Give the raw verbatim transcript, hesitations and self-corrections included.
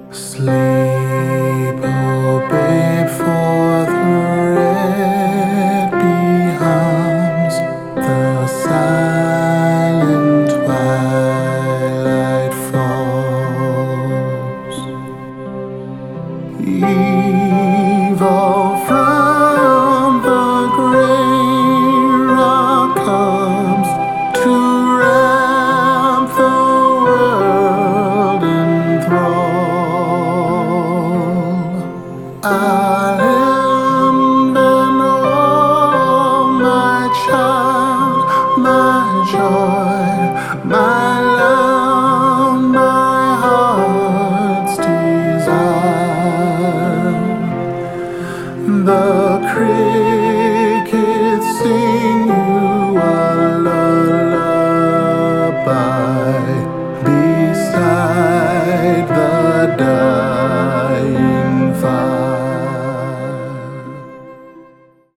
Sleep, oh babe, for the red becomes the silent twilight falls. Eve